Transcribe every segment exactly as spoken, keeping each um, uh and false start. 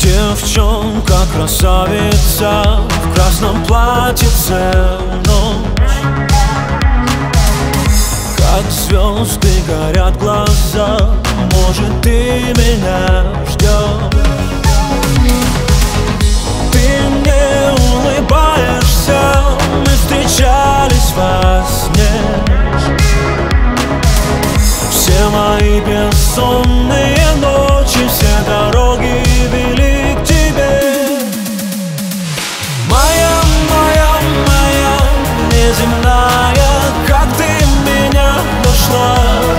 Девчонка, красавица, в красном платьице ночь. Как звезды горят глаза, может, ты меня ждешь. Ты мне улыбаешься, мы встречались во сне. Все мои бессонные ночи, все дороги вели к тебе. Моя, моя, моя неземная, как ты меня нашла.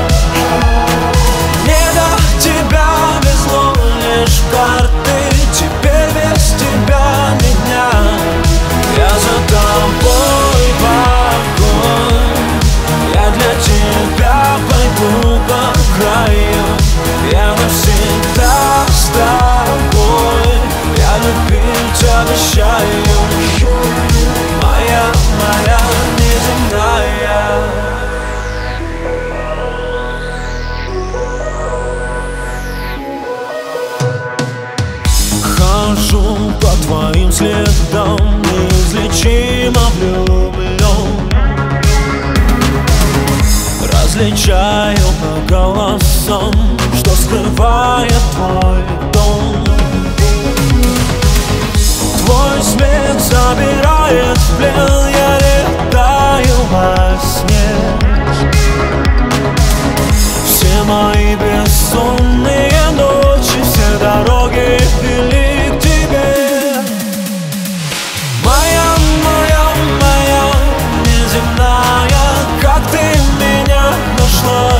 Мне до тебя везло лишь карты, теперь без тебя ни дня. Я за тобой в огонь, я для тебя пойду по краю. Я навсегда с тобой, я любить обещаю. Моя, моя неземная. Хожу по твоим следам, неизлечимо влюблен. Различаю по голосам, что скрывает твой дом. Твой смех забирает в плен, я летаю во сне. Все мои бессонные ночи, все дороги вели к тебе. Моя, моя, моя неземная, как ты меня нашла.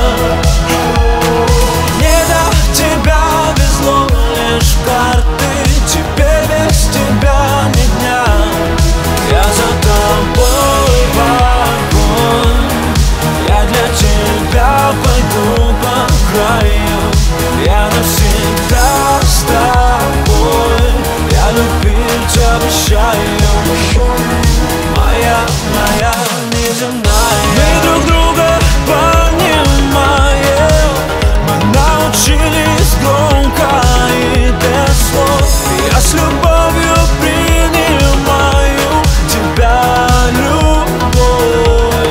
Мне до тебя везло лишь карты, теперь без тебя ни дня. Я за тобой в огонь, я для тебя пойду по краю. Я навсегда с тобой, я любить обещаю. Моя, моя неземная. Мы друг друга понимаем, мы научились громко и без слов. Я с любовью принимаю тебя, любовь.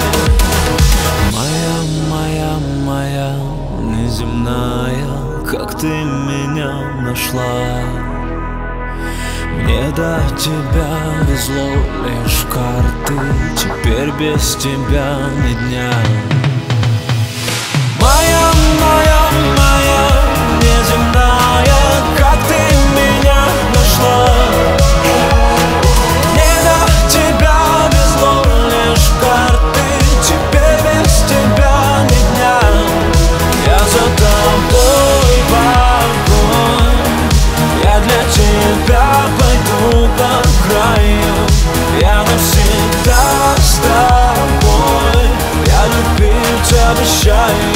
Моя, моя, моя неземная, как ты меня нашла. Мне до тебя везло лишь карты, теперь без тебя ни дня. Моя, моя, моя неземная, как ты меня нашла. Мне до тебя везло лишь карты, теперь без тебя ни дня. Я за тобой в огонь, я для тебя пойду по краю. Я навсегда с тобой, я любить обещаю.